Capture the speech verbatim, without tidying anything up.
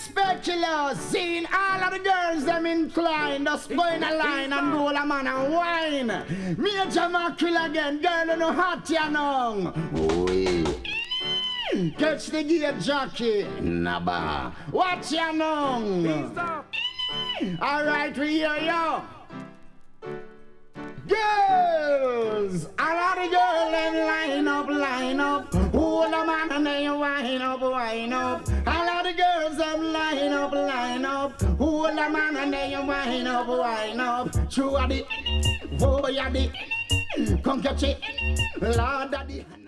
specular, seeing all of the girls them inclined, just go in a line and roll a man and wine. Major Mackerel again, girl you know hot ya now. Oi. Catch the gear jockey, Naba. Watch ya now. Alright, we hear ya. Girls, a lot of girls them line up, line up. Hold a man and then you wind up, wind up. A lot of girls them line up, line up. Hold a man and then you wind up, wind up. True a the, oh yeah the, come catch it, Lord daddy.